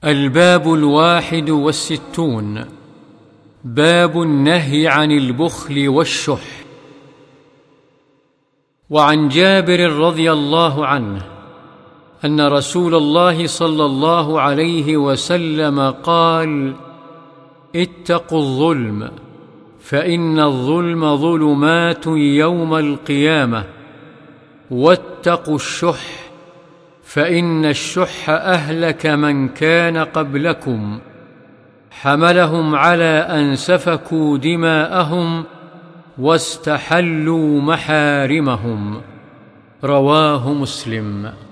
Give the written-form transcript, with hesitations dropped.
الباب 61. باب النهي عن البخل والشح. وعن جابر رضي الله عنه أن رسول الله صلى الله عليه وسلم قال: اتقوا الظلم، فإن الظلم ظلمات يوم القيامة، واتقوا الشح، فإن الشح أهلك من كان قبلكم، حملهم على أن سفكوا دماءهم واستحلوا محارمهم. رواه مسلم.